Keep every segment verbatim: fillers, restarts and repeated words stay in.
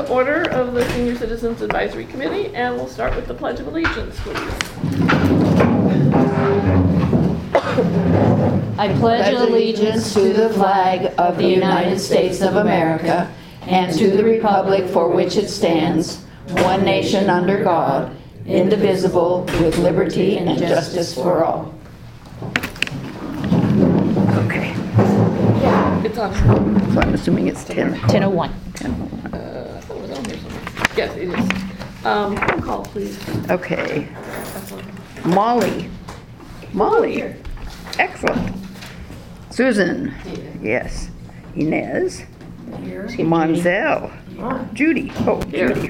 to order of the Senior Citizens Advisory Committee, and we'll start with the Pledge of Allegiance, please. I pledge allegiance to the flag of the United States of America and to the republic for which it stands, one nation under God, indivisible, with liberty and justice for all. Okay, It's on. so I'm assuming it's ten. ten oh one. Uh, I thought it was on here somewhere. Yes, it is. Um, roll call, please. Okay, Molly. Molly. Excellent. Susan. Yes. Inez. Monzel. Judy. Oh, Judy.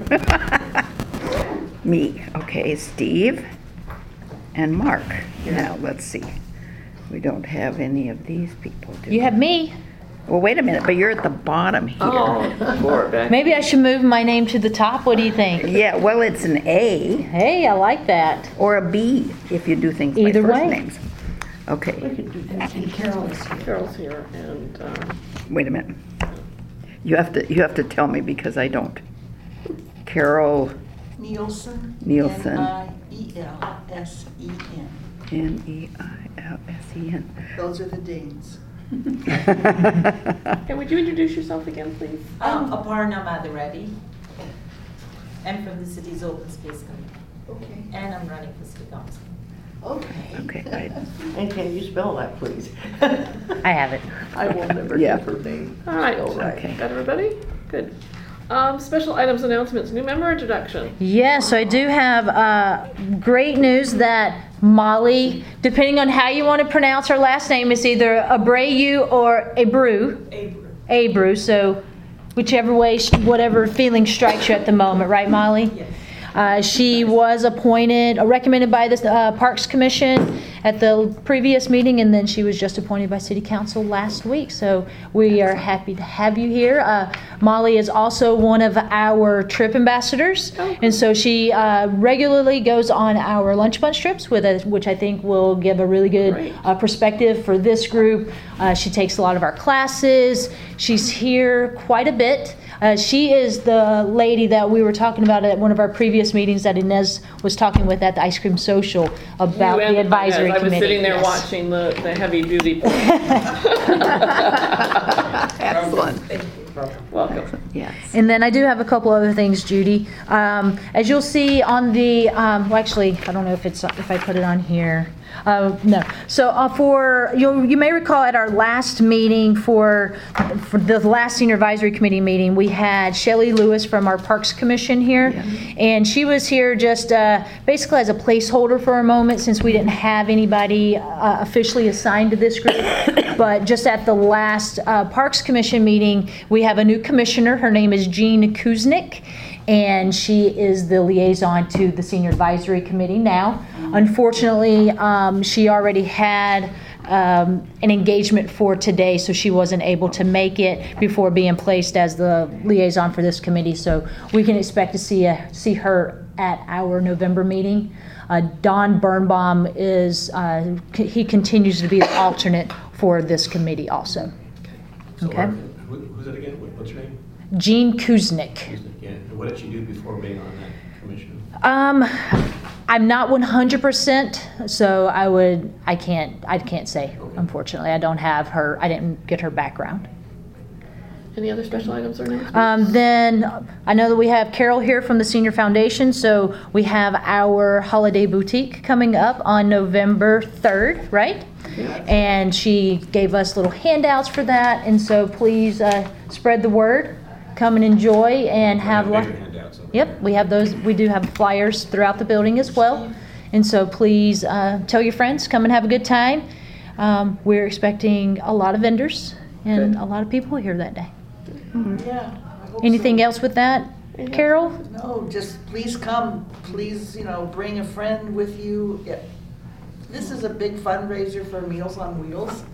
Me. Okay, Steve. And Mark. Now, let's see. We don't have any of these people, do we? You have me. Well, wait a minute, but you're at the bottom here. Oh, poor Becky. Maybe I should move my name to the top. What do you think? Yeah, well, it's an A Hey, I like that. or a B if you do things by Either first way. names. Okay, Carol's here, and um, wait a minute. You have to, you have to tell me because I don't. Carol Nielsen. Nielsen. N I E L S E N. N E I L S E N. Those are the Danes. and would you introduce yourself again, please? Um, Aparna Madhureddy. I'm from the city's open space committee, Okay. and I'm running for city council. Okay. Okay, I, And can you spell that, please? I have it. I will never Yeah. get her name. All right, Okay. got everybody? Good. Um, special items announcements, new member introduction. Yes, so I do have uh, great news that Molly, depending on how you want to pronounce her last name, is either Abreu or Abreu. Abra. Abreu, so whichever way, whatever feeling strikes you at the moment, right, Molly? Yes. Uh, she was appointed, uh, recommended by the uh, Parks Commission at the previous meeting, and then she was just appointed by City Council last week. So we are happy to have you here. Uh, Molly is also one of our trip ambassadors, and so she uh, regularly goes on our lunch bunch trips, with us, which I think will give a really good Great. uh, perspective for this group. Uh, she takes a lot of our classes. She's here quite a bit. Uh, she is the lady that we were talking about at one of our previous meetings that Inez was talking with at the Ice Cream Social about You the and- advisory yes, I was committee. sitting there Yes. watching the, the heavy duty. excellent. Welcome. Yes. And then I do have a couple other things, Judy. Um, as you'll see on the, um, well, actually, I don't know if it's if I put it on here. Uh, no. So uh, for you, you may recall at our last meeting for for the last senior advisory committee meeting, we had Shelley Lewis from our Parks Commission here, and she was here just uh, basically as a placeholder for a moment since we didn't have anybody uh, officially assigned to this group. But just at the last uh, Parks Commission meeting, we have a new commissioner. Her name is Jean Kuznick, and she is the liaison to the Senior Advisory Committee now. Unfortunately, um, she already had um, an engagement for today, so she wasn't able to make it before being placed as the liaison for this committee. So we can expect to see a, see her at our November meeting. Uh, Don Birnbaum is, uh, c- he continues to be the alternate for this committee also. So Okay. our- who- Who's it again? What- What's your name? Jean Kuznick. Yeah. And what did you do before being on that commission? Um, I'm not one hundred percent, so I would, I can't, I can't say, unfortunately. I don't have her, I didn't get her background. Any other special items or announcements? Um, then, I know that we have Carol here from the Senior Foundation, so we have our holiday boutique coming up on November third, right? And she gave us little handouts for that, and so please uh, spread the word, come and enjoy and have. Bigger lo- handouts over Yep, we have those, we do have flyers throughout the building as well. And so please uh, tell your friends, come and have a good time. Um, We're expecting a lot of vendors and a lot of people here that day. Yeah. I hope Anything so. else with that, Carol? No, just please come. Please, you know, bring a friend with you. Yeah. This is a big fundraiser for Meals on Wheels.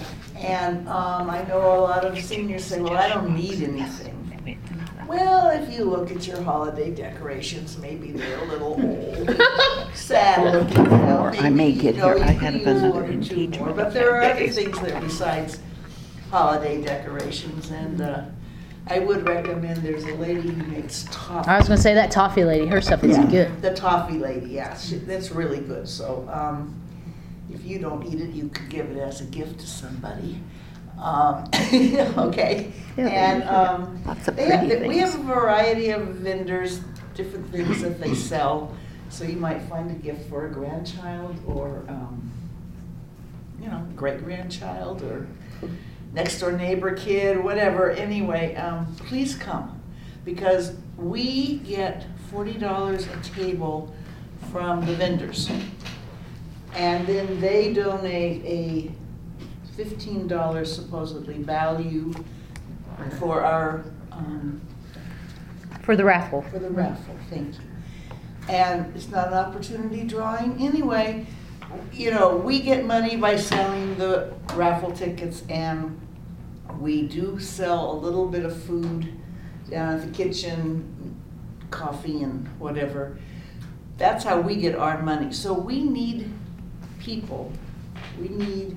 And um, I know a lot of seniors say, well, I don't need anything. Well, if you look at your holiday decorations, maybe they're a little old, sad looking. You know, Or I may maybe, get you know, here. I you had could another use one or two more. engagement But there are that other day. things there besides holiday decorations. And uh, I would recommend, there's a lady who makes toffee. I was gonna say that toffee lady, her stuff is Yeah, good. The toffee lady, yeah, she, that's really good, so, um, if you don't eat it, you could give it as a gift to somebody. Um, okay, Yeah, and, they- um, lots of they have, pretty we have a things. variety of vendors, different things that they sell, so you might find a gift for a grandchild, or, um, you know, great-grandchild, or next door neighbor kid, whatever, anyway, um, please come. Because we get forty dollars a table from the vendors. And then they donate a fifteen dollars supposedly value for our, um, For the raffle. for the raffle, thank you. And it's not an opportunity drawing anyway. You know, we get money by selling the raffle tickets, and we do sell a little bit of food down at the kitchen, coffee and whatever. That's how we get our money. So we need people, we need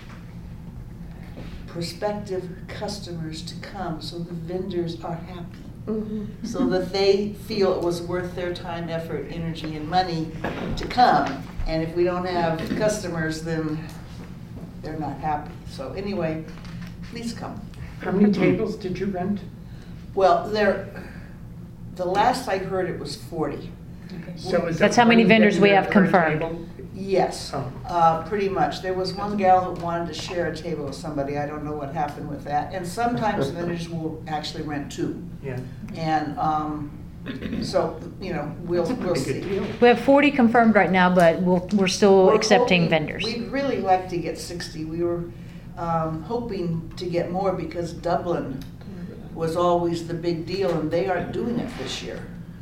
prospective customers to come so the vendors are happy. Mhm. So that they feel it was worth their time, effort, energy, and money to come. And if we don't have customers, then they're not happy. So anyway, please come. How many tables did you rent? Well, there, the last I heard it was forty. So is it That's how many one vendors we vendor have per confirmed. table? Yes, Oh. uh, pretty much. There was one gal that wanted to share a table with somebody. I don't know what happened with that. And sometimes vendors will actually rent two. Yeah. And, um, so, you know, we'll, we'll Pretty good see. deal. We have forty confirmed right now, but we'll, we're still We're accepting hoping- vendors. We'd really like to get sixty. We were um, hoping to get more because Dublin was always the big deal, and they aren't doing it this year.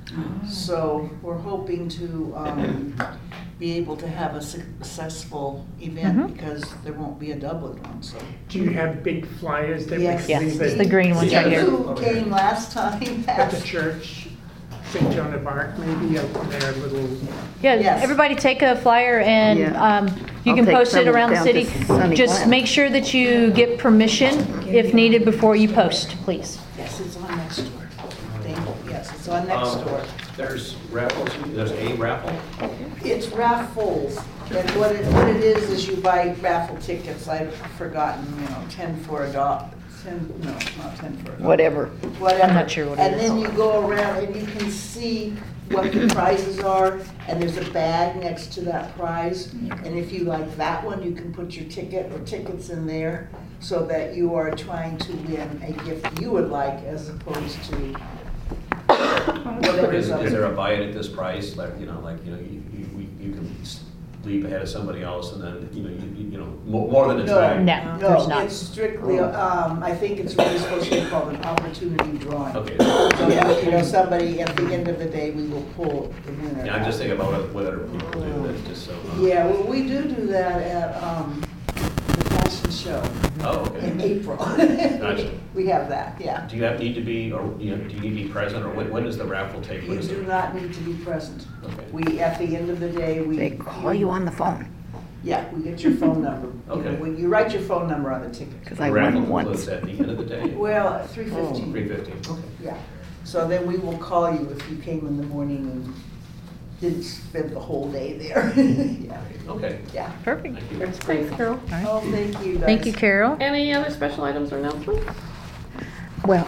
So we're hoping to um, be able to have a successful event Mhm. because there won't be a Dublin one, so. Do you have big flyers that we Yes. can Yes, leave it's at the green ones right Steve, here. who came last time, at the passed. church? Saint Joan of Arc, maybe, out there, little, Yeah, Yes. everybody take a flyer and Yeah. um, you I'll can take post it some around the down city. to Sunny Just Glen. make sure that you get permission if needed before you post, please. Yes, it's on next door. Thank you. Yes, it's on next Um, door. There's raffles, there's a raffle? It's raffles, and what it, what it is, is you buy raffle tickets, I've forgotten, you know, ten for a dollar, ten, no, not ten for a dollar. Whatever. Whatever. I'm not sure what it And is. then you go around and you can see what the prizes are, and there's a bag next to that prize. And if you like that one, you can put your ticket or tickets in there, so that you are trying to win a gift you would like, as opposed to whatever Is, is up is there there. a buy it at this price, like, you know, like, you know, you, you, we- you can s- leap ahead of somebody else and then, you know, you, you you know, more, more than a No. tag? No, there's No, not. it's strictly, um, I think it's really supposed to be called an opportunity drawing. Okay. So, you know, somebody, at the end of the day, we will pull the winner. Yeah, I'm just out. thinking about what what other people do, that's just so. uh, Yeah, well, we do do that at, um, the fashion show Oh, in okay. April. Gotcha. We have that, yeah. Do you have, need to be, or, you know, do you need to be present, or when, when does the raffle take? You When is do it? not need to be present. Okay. We, at the end of the day, we. They call you on the phone, Yeah, we get your phone number. You know, Okay. When you write your phone number on the ticket. because The I raffle won once. closes at the end of the day? Well, three fifteen. Three fifteen, okay. Yeah, so then we will call you if you came in the morning and didn't spend the whole day there. Yeah, Okay, yeah. Perfect. thank you. that's Thanks, great. Carol. Oh, thank you, guys. Thank you, Carol. Any other special items or announcements? Well,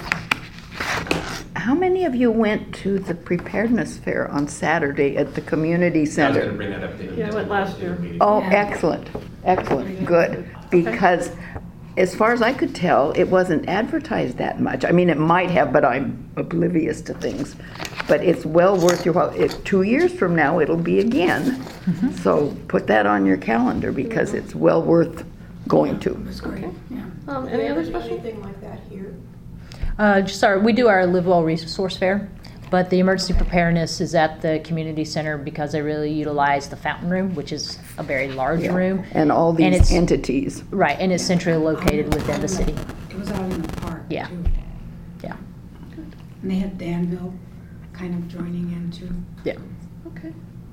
how many of you went to the preparedness fair on Saturday at the community I was center? gonna bring that up at the end of Yeah, I the went last year. meeting. Oh, excellent, excellent, good. Because as far as I could tell, it wasn't advertised that much. I mean, it might have, but I'm oblivious to things. But it's well worth your while. If two years from now, it'll be again. So put that on your calendar because it's well worth going to. Okay. Um, any other special? Anything like that here? Uh, just our, we do our Live Well Resource Fair, but the emergency preparedness is at the community center because they really utilize the fountain room, which is a very large Yeah. room. And all And these it's- entities. Right, and it's centrally located within the city. It was out in the park, Yeah. too. Yeah, And they had Danville kind of joining in too. yeah. Okay.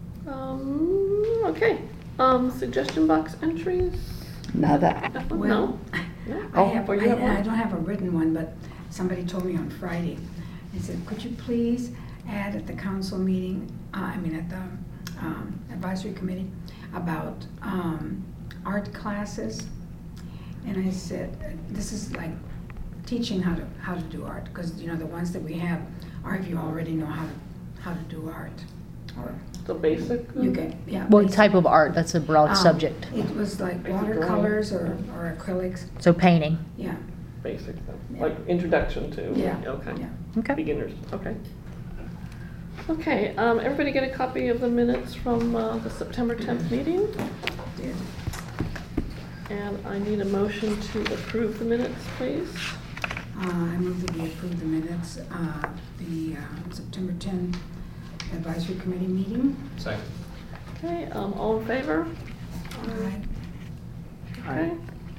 Um, okay. Um, suggestion box entries? Nada. That one? Well, No? I Oh, have, or I you have one? I don't have a written one, but somebody told me on Friday, they said, could you please add at the council meeting, uh, I mean at the um, advisory committee, about um, art classes? And I said, this is like teaching how to how to do art, because you know the ones that we have are if you already know how to how to do art, or The basic? you can yeah. What basic. type of art? That's a broad Um, subject. It was like Basic watercolors or, or acrylics. So painting. Yeah. Basic, stuff. Yeah. Like introduction to? Yeah. Okay. Yeah. Okay. Beginners, okay. Okay, um, everybody get a copy of the minutes from, uh, the September tenth meeting? Did. And I need a motion to approve the minutes, please. Uh, I move that we approve the minutes of the uh, September tenth advisory committee meeting. Second. Okay, um, all in favor? Aye. Okay.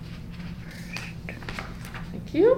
Thank you.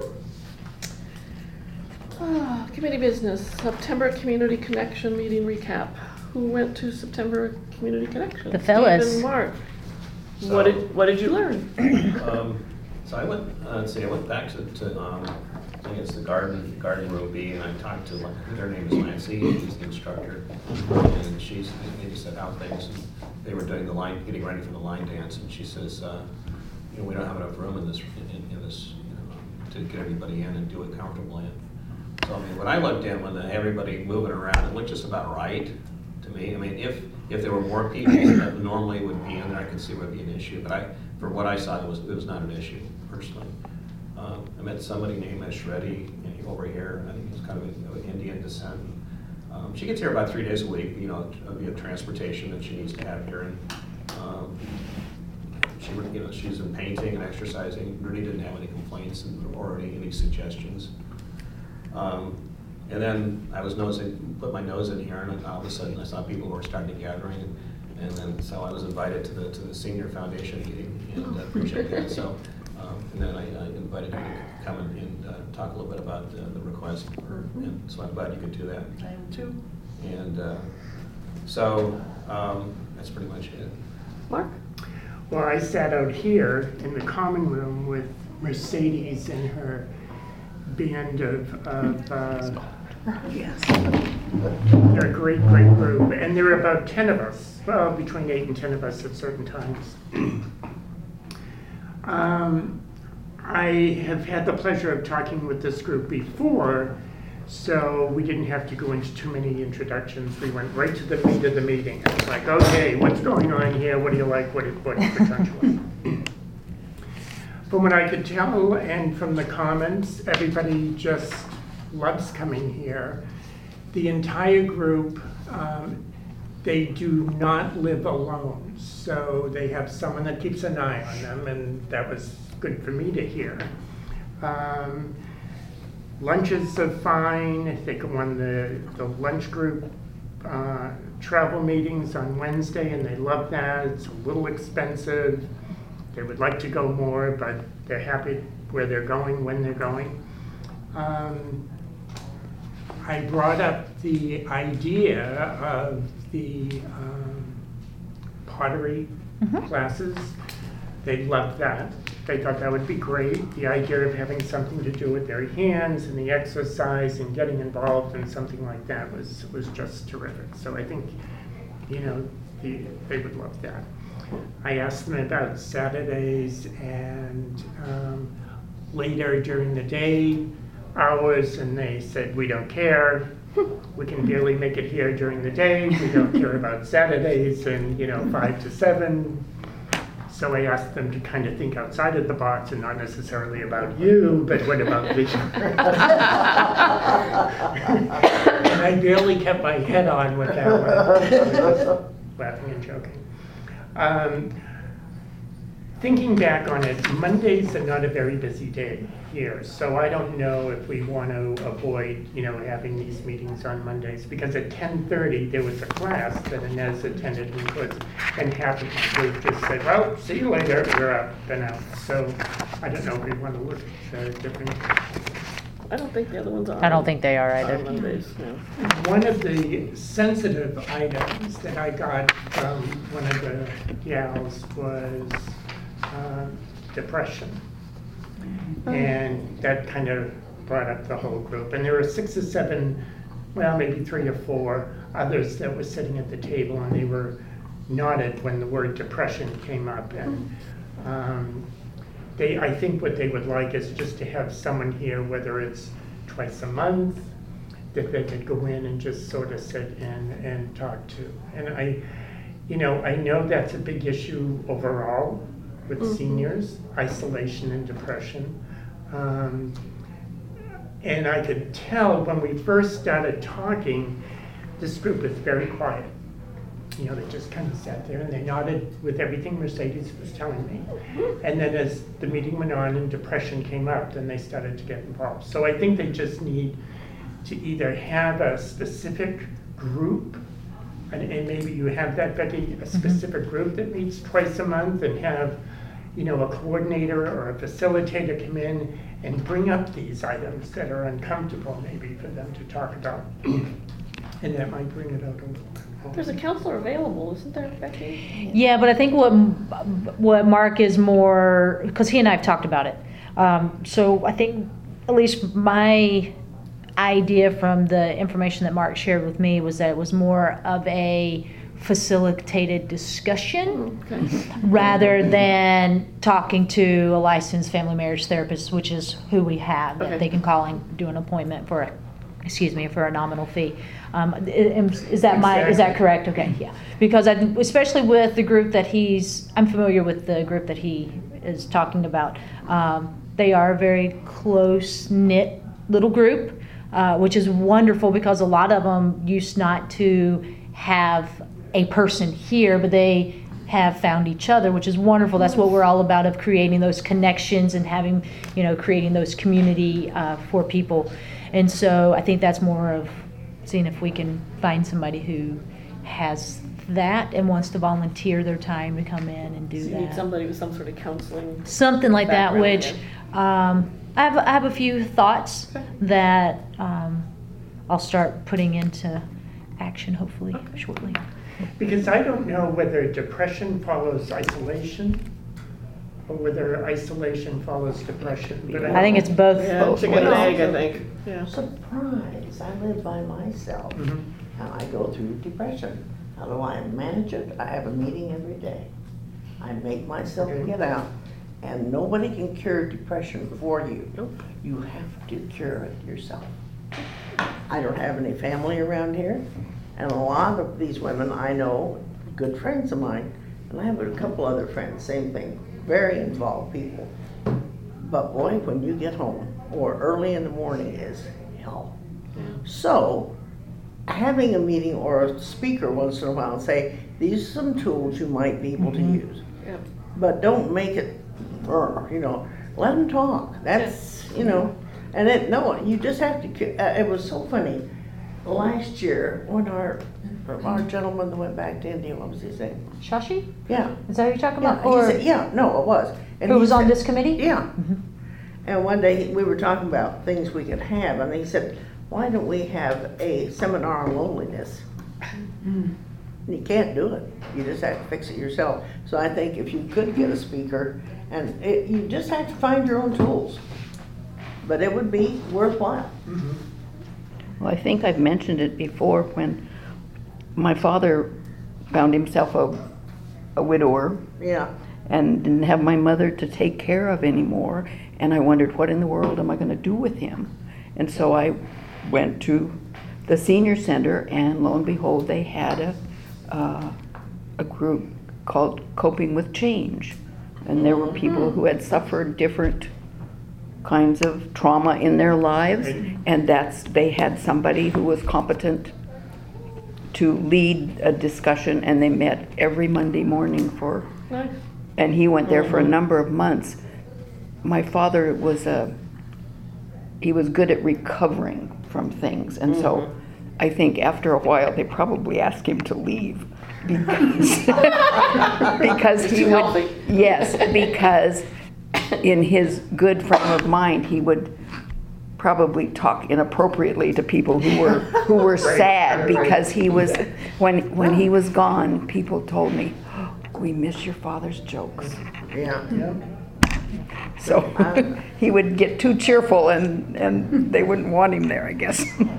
Ah, committee business, September Community Connection meeting recap. Who went to September Community Connection? The fellas. Steve and Mark. So- What did, what did you learn? Um, So I went, uh, let's see, I went back to, to, um, I think it's the garden, garden room B, and I talked to, her name is Nancy, she's the instructor. And she's, they just said how things, and they were doing the line, getting ready for the line dance, and she says, uh, you know, we don't have enough room in this, in, in this, you know, to get everybody in and do it comfortably. So I mean, when I looked in, when the, everybody moving around, it looked just about right to me. I mean, if, if there were more people that normally would be in there, I could see it would be an issue, but I, for what I saw, it was, it was not an issue, personally. Um, I met somebody named Shreddy over here, I think he's kind of of Indian descent. Um, she gets here about three days a week, you know, via transportation that she needs to have here, and um, she, you know, she's in painting and exercising, really didn't have any complaints and or any, any suggestions. Um, and then I was noticing, put my nose in here, and all of a sudden I saw people who were starting to gathering, and, and then so I was invited to the to the senior foundation meeting, and uh, appreciate that. So, um, and then I, I invited her to come and, and uh, talk a little bit about uh, the request, for, and so I'm glad you could do that. I am too. And uh, so um, that's pretty much it. Mark? Well, I sat out here in the common room with Mercedes and her band of, of uh, Yes. they're a great, great group, and there were about ten of us, well, between eight and ten of us at certain times. um, I have had the pleasure of talking with this group before, so we didn't have to go into too many introductions. We went right to the meat of the meeting. It was like, okay, what's going on here? What do you like? What do, what do you potentially? From what I could tell, and from the comments, everybody just loves coming here. The entire group, um, they do not live alone, so they have someone that keeps an eye on them, and that was good for me to hear. Um, lunches are fine. They go on the, the lunch group uh, travel meetings on Wednesday, and they love that. It's a little expensive. They would like to go more, but they're happy where they're going, when they're going. Um, I brought up the idea of the um, pottery Mhm. classes. They loved that. They thought that would be great. The idea of having something to do with their hands and the exercise and getting involved in something like that was, was just terrific. So I think, you know, the, they would love that. I asked them about Saturdays and um, later during the day hours, and they said, we don't care. We can barely make it here during the day. We don't care about Saturdays and, you know, five to seven. So I asked them to kind of think outside of the box and not necessarily about you, but what about me? And I barely kept my head on with that one. I was just laughing and joking. Um, thinking back on it, Mondays are not a very busy day here, so I don't know if we want to avoid, you know, having these meetings on Mondays, because at ten thirty there was a class that Inez attended and was, and happy, they just said, well, see you later, we're up and out. So I don't know if we want to look at uh, different. I don't think the other ones are. I don't think they are on either. Mondays, no. One of the sensitive items that I got from one of the gals was uh, depression. And that kind of brought up the whole group. And there were six or seven, well, maybe three or four others that were sitting at the table, and they were nodded when the word depression came up. And um, they, I think what they would like is just to have someone here, whether it's twice a month, that they could go in and just sort of sit in and talk to. And I, you know, I know that's a big issue overall with mm-hmm. seniors, isolation and depression. Um, and I could tell when we first started talking, this group was very quiet. You know, they just kind of sat there and they nodded with everything Mercedes was telling me. And then as the meeting went on and depression came up, then they started to get involved. So I think they just need to either have a specific group, and, and maybe you have that, Becky, a specific group that meets twice a month, and have, you know, a coordinator or a facilitator come in and bring up these items that are uncomfortable maybe for them to talk about. And that might bring it out a little bit. There's a counselor available, isn't there, Becky? Yeah, but I think what what Mark is more, because he and I have talked about it. Um, so I think at least my idea from the information that Mark shared with me was that it was more of a facilitated discussion Okay. rather than talking to a licensed family marriage therapist, which is who we have, that Okay. they can call and do an appointment for, a, excuse me, for a nominal fee. Um, is is that my, is that correct? Okay, yeah. Because I, especially with the group that he's, I'm familiar with the group that he is talking about. Um, they are a very close-knit little group, uh, which is wonderful because a lot of them used not to have a person here, but they have found each other, which is wonderful. That's what we're all about, of creating those connections and having, you know, creating those community uh, for people. And so I think that's more of seeing if we can find somebody who has that and wants to volunteer their time to come in and do So you that. need somebody with some sort of counseling. Something like that, background, which um, I have I have a few thoughts Okay. that um, I'll start putting into action hopefully Okay. shortly. Because I don't know whether depression follows isolation or whether isolation follows depression. But I think it's both. Yeah, Both chicken and ways. egg, I think. Yeah. Surprise, I live by myself Mhm. and I go through depression. How do I manage it? I have a meeting every day. I make myself Okay. get out, and nobody can cure depression for you. Nope. You have to cure it yourself. I don't have any family around here, and a lot of these women I know, good friends of mine, and I have a couple other friends, same thing, very involved people. But boy, when you get home, or early in the morning is hell. So, having a meeting or a speaker once in a while and say, these are some tools you might be able to use. Yep. But don't make it, uh, you know, let them talk. That's, you know, and it, no, you just have to, cu- uh, it was so funny. Last year, when our, our gentleman that went back to India, what was his name? Shashi? Yeah. Is that what you're talking Yeah, about? he Or said, yeah, no, it was. And who he was on said- this committee? Yeah. And one day, he- we were talking about things we could have, and he said, why don't we have a seminar on loneliness? And you can't do it. You just have to fix it yourself. So I think if you could get a speaker, and it, you just have to find your own tools. But it would be worthwhile. Well, I think I've mentioned it before when my father found himself a, a widower Yeah. and didn't have my mother to take care of anymore. And I wondered, what in the world am I going to do with him? And so I went to the senior center, and lo and behold, they had a, uh, a group called Coping with Change. And there were people who had suffered different kinds of trauma in their lives, and that's, they had somebody who was competent to lead a discussion, and they met every Monday morning for, Nice. and he went there for a number of months. My father was a, he was good at recovering from things, and so I think after a while they probably asked him to leave because because he Too would, healthy. yes, because in his good frame of mind he would probably talk inappropriately to people who were who were sad because he was, when when he was gone, people told me, "We miss your father's jokes." Yeah. So he would get too cheerful and, and they wouldn't want him there, I guess.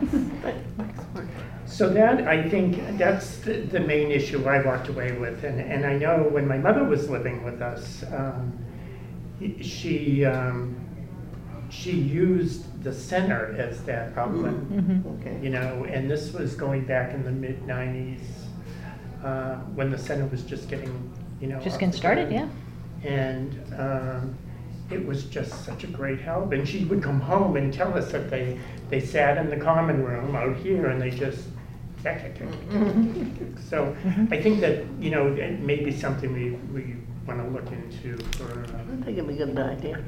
So that, I think, that's the, the main issue I walked away with. And, and I know when my mother was living with us, um, she, um, she used the center as that outlet, Mhm. Okay. you know, and this was going back in the mid nineties, uh, when the center was just getting, you know. Just off getting the started, ground. yeah. And um, it was just such a great help. And she would come home and tell us that they, they sat in the common room out here and they just, so I think that, you know, it may be something we, we want to look into for. I Uh, think it'd be a good idea.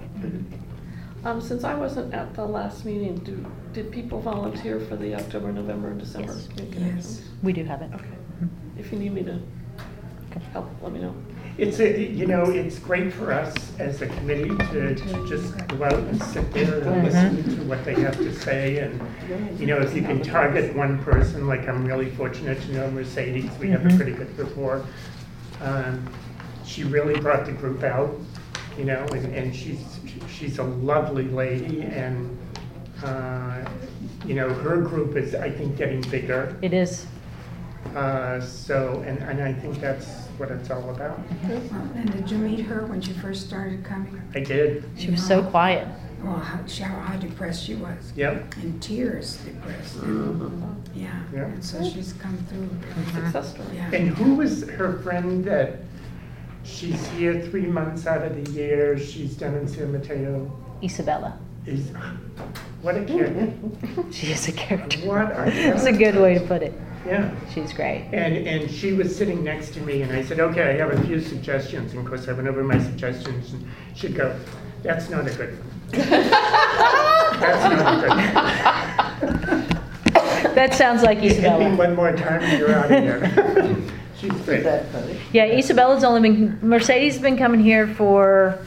Um, since I wasn't at the last meeting, do, did people volunteer for the October, November, and December? Yes. community Yes. connections? We do have it. Okay. If you need me to help, let me know. It's, a, you know, it's great for us as a committee to, to just go out and sit there and listen to what they have to say. And, you know, if you can target one person, like I'm really fortunate to know Mercedes, we have a pretty good rapport. Um, she really brought the group out, you know, and, and she's, she's a lovely lady. And, uh, you know, her group is, I think, getting bigger. It is. Uh, so, and, and I think that's what it's all about. Well, and did you meet her when she first started coming? I did, She was so quiet. Well, how, she- how how depressed she was. yep. In tears depressed. Yeah, Yeah. and so she's come through. Success story. Yeah. And who was her friend that she's here three months out of the year, she's done in San Mateo? Isabella. Is, what a character. She is a character. What a That's a good way to put it. Yeah. She's great. And, and she was sitting next to me and I said, okay, I have a few suggestions. And of course I went over my suggestions and she'd go, that's not a good one. That's not a good one. That sounds like Hit me Isabella. one more time and you're out of here. She's great. That's funny. Yeah, Isabella's only been, Mercedes has been coming here for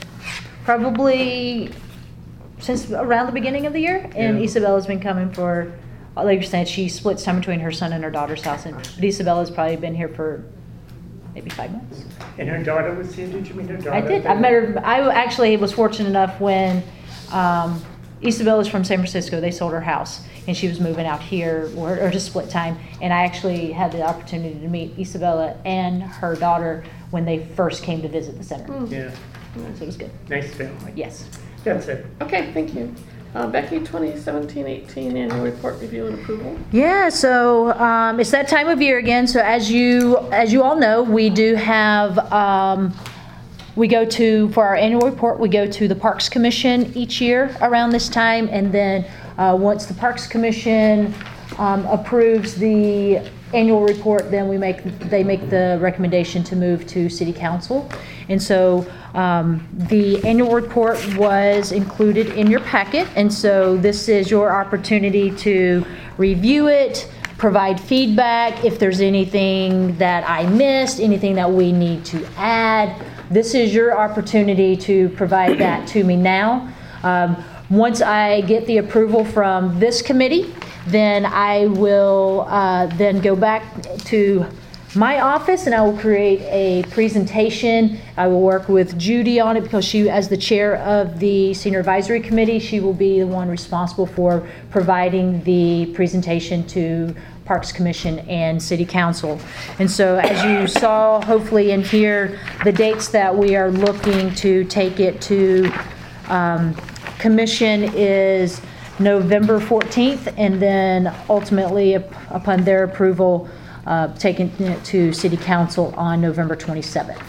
probably since around the beginning of the year. And Yeah. Isabella's been coming for, like you're saying, she splits time between her son and her daughter's house. And but Isabella's probably been here for maybe five months. And her daughter was here, did you meet her daughter? I did. I met her. I actually was fortunate enough when um, Isabella's from San Francisco. They sold her house, and she was moving out here, or, or to split time. And I actually had the opportunity to meet Isabella and her daughter when they first came to visit the center. Yeah, So it was good. nice family. Yes. That's it. Okay, thank you. Uh, Becky, twenty seventeen eighteen annual report review and approval. Yeah, so um, it's that time of year again. So as you as you all know, we do have um, we go to for our annual report. We go to the Parks Commission each year around this time, and then uh, once the Parks Commission um, approves the annual report, then we make they make the recommendation to move to City Council. And so um, the annual report was included in your packet, and so this is your opportunity to review it, provide feedback. If there's anything that I missed, anything that we need to add, this is your opportunity to provide that to me now. Um, once I get the approval from this committee, then I will uh, then go back to my office and I will create a presentation. I will work with Judy on it because she, as the chair of the Senior Advisory Committee, she will be the one responsible for providing the presentation to Parks Commission and City Council. And so as you saw, hopefully in here, the dates that we are looking to take it to um, Commission is November fourteenth, and then ultimately, up- upon their approval, uh, taking it to City Council on November twenty-seventh.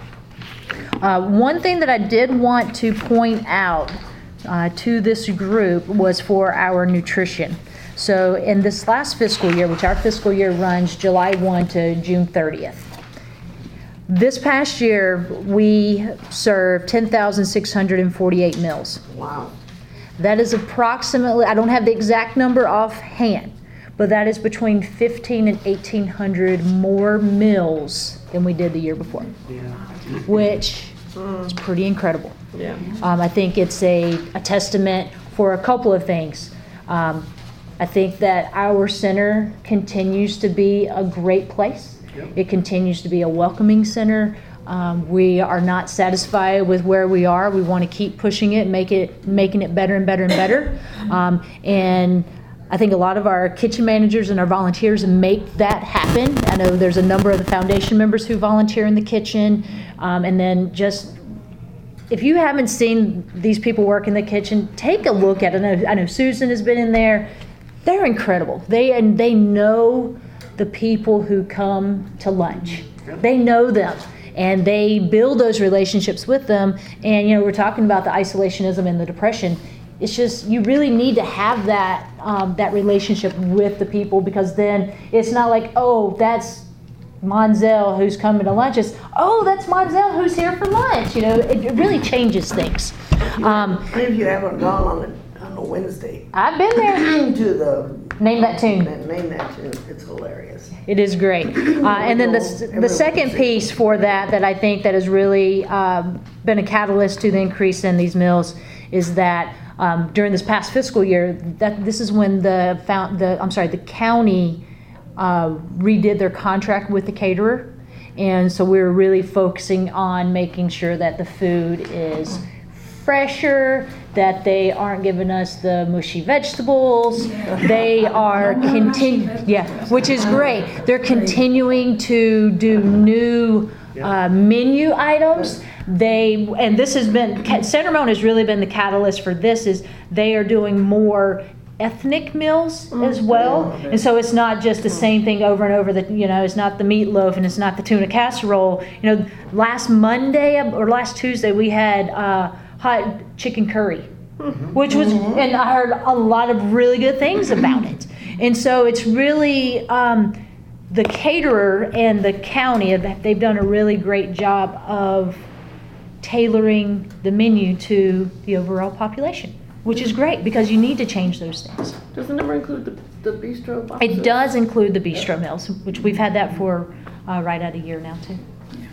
Uh, One thing that I did want to point out uh, to this group was for our nutrition. So in this last fiscal year, which our fiscal year runs July first to June thirtieth, this past year, we served ten thousand six hundred forty-eight meals. Wow. That is approximately, I don't have the exact number offhand, but that is between fifteen and eighteen hundred more meals than we did the year before, Yeah. which is pretty incredible. Yeah. Um, I think it's a, a testament for a couple of things. Um, I think that our center continues to be a great place. Yep. It continues to be a welcoming center. Um, we are not satisfied with where we are. We want to keep pushing it, make it, making it better and better and better. Um, and I think a lot of our kitchen managers and our volunteers make that happen. I know there's a number of the foundation members who volunteer in the kitchen. Um, and then just, if you haven't seen these people work in the kitchen, take a look at it. I know, I know Susan has been in there. They're incredible. They, and they know the people who come to lunch. They know them. And they build those relationships with them. And, you know, we're talking about the isolationism and the depression. It's just, you really need to have that um, that relationship with the people, because then it's not like, oh, that's Monzel who's coming to lunch. It's, oh, that's Monzel who's here for lunch. You know, it, it really changes things. Um, If you haven't gone on a, on a Wednesday I've been there. to the Name that tune. name that tune, it's hilarious. It is great. Uh, and then the, the second piece for that, that I think that has really um, been a catalyst to the increase in these meals, is that um, during this past fiscal year, that this is when the, found, the I'm sorry, the county uh, redid their contract with the caterer. And so we're really focusing on making sure that the food is fresher, that they aren't giving us the mushy vegetables. They are continu- yeah, which is great. They're continuing to do new uh, menu items. They, and this has been, San Ramon has really been the catalyst for this, is they are doing more ethnic meals as well. And so it's not just the same thing over and over, that, you know, it's not the meatloaf and it's not the tuna casserole. You know, last Monday or last Tuesday we had uh, hot chicken curry, which was, and I heard a lot of really good things about it. And so it's really, um, the caterer and the county, they've done a really great job of tailoring the menu to the overall population, which is great, because you need to change those things. Does the number include the, the bistro boxes? It does include the bistro meals, which we've had that for uh, right at a year now too.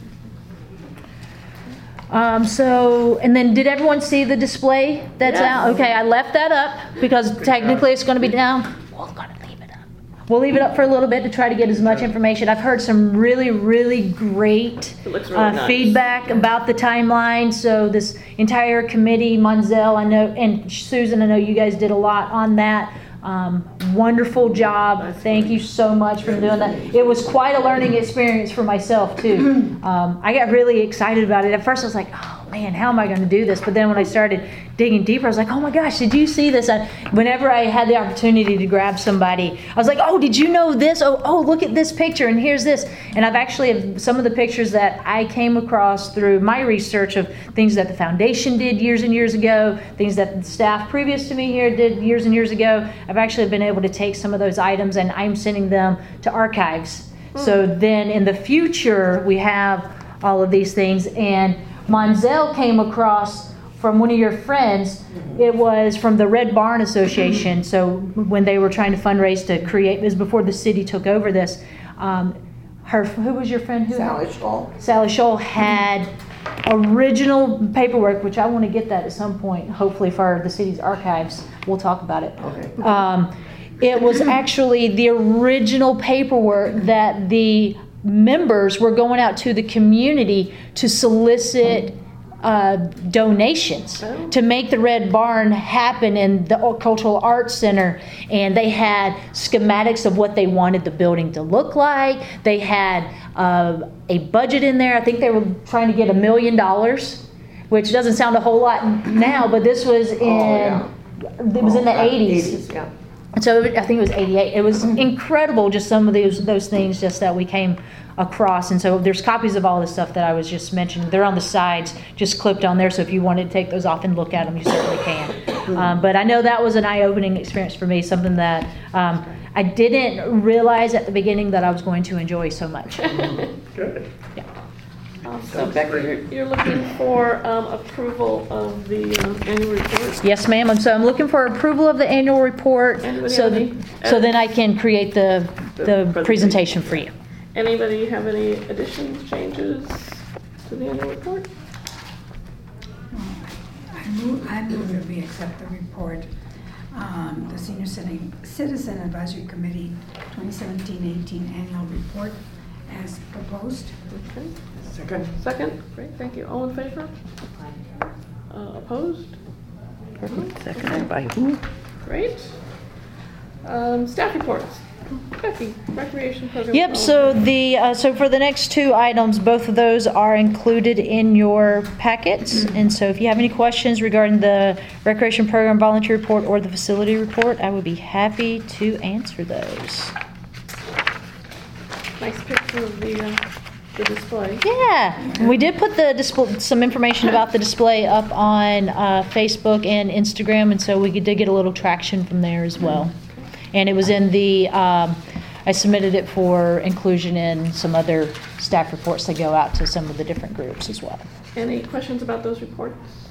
Um, so, and then did everyone see the display that's Yes. out? Okay, I left that up because technically it's going to be down. We're going to leave it up. We'll leave it up for a little bit to try to get as much information. I've heard some really, really great It looks really uh, nice. feedback about the timeline. So this entire committee, Monzel, I know, and Susan, I know you guys did a lot on that. Um, wonderful job. Thank you so much for doing that. It was quite a learning experience for myself too. Um, I got really excited about it. At first I was like, oh man, how am I going to do this? But then when I started digging deeper, I was like, oh my gosh, did you see this? I, whenever I had the opportunity to grab somebody, I was like, oh, did you know this? Oh, oh, look at this picture, and here's this. And I've actually, have some of the pictures that I came across through my research of things that the foundation did years and years ago, things that the staff previous to me here did years and years ago. I've actually been able to take some of those items and I'm sending them to archives. Mm. So then in the future, we have all of these things. And Monzel came across from one of your friends. It was from the Red Barn Association. So when they were trying to fundraise to create, it was before the city took over this. Um, her, who was your friend? Who? Sally Scholl. Sally Scholl had original paperwork, which I want to get that at some point, hopefully for the city's archives. We'll talk about it. Okay. Um, it was actually the original paperwork that the members were going out to the community to solicit uh, donations Oh. to make the Red Barn happen in the Cultural Arts Center. And they had schematics of what they wanted the building to look like. They had uh, a budget in there. I think they were trying to get a million dollars, which doesn't sound a whole lot now, but this was in, yeah. it was in the Oh, eighties. Yeah. So I think it was eighty-eight. It was incredible, just some of those those things just that we came across. And so there's copies of all the stuff that I was just mentioning. They're on the sides, just clipped on there. So if you wanted to take those off and look at them, you certainly can. Um, but I know that was an eye-opening experience for me, something that um, I didn't realize at the beginning that I was going to enjoy so much. Good. Yeah. Um, So Becky, you're- you're looking for um, approval of the um, annual report? Yes, ma'am. And so I'm looking for approval of the annual report, Anybody so have any so then I can create the The the presentation for you. Anybody have any additions, changes to the annual report? I move, I move that we accept the report, um, the Senior Citi- Citizen Advisory Committee twenty seventeen eighteen Annual Report as proposed. Okay. Second? Second, great, thank you. All in favor? Uh, Opposed? Seconded by who? Great. Um, Staff reports. Becky, recreation program. Yep, so the, uh, so for the next two items, both of those are included in your packets. And so if you have any questions regarding the recreation program volunteer report or the facility report, I would be happy to answer those. Nice picture of the, uh, the display. Yeah, and we did put the display, some information about the display up on uh, Facebook and Instagram, and so we did get a little traction from there as well. And it was in the, um, I submitted it for inclusion in some other staff reports that go out to some of the different groups as well. Any questions about those reports?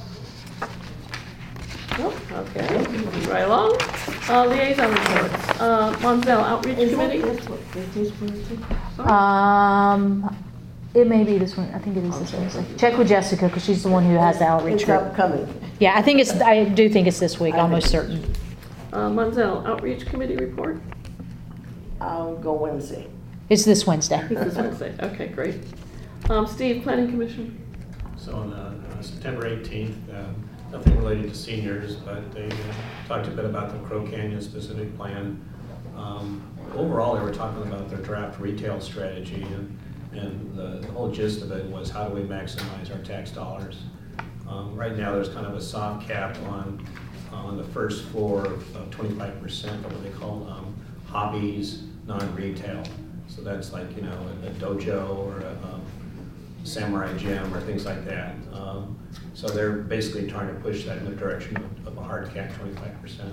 Nope, okay, moving right along. Uh, liaison reports. Uh, Monzel Outreach Committee. Sorry. Um, it may be this one, I think it is this Wednesday. Check with Jessica, because she's the one who has the outreach It's group. upcoming. Yeah, I think it's, I do think it's this week, I think almost so. certain. Uh, Monzel Outreach Committee report. I'll go Wednesday. It's this Wednesday. This is Wednesday, okay, great. Um, Steve, Planning Commission. So on uh, September eighteenth, um, nothing related to seniors, but they uh, talked a bit about the Crow Canyon specific plan. Um, Overall, they were talking about their draft retail strategy, and, and the, the whole gist of it was how do we maximize our tax dollars. Um, right now, there's kind of a soft cap on on the first floor of twenty-five percent of what they call um, hobbies, non-retail. So that's like, you know, a, a dojo or a, um, samurai gym or things like that. Um, so they're basically trying to push that in the direction of, of a hard cap, twenty-five percent.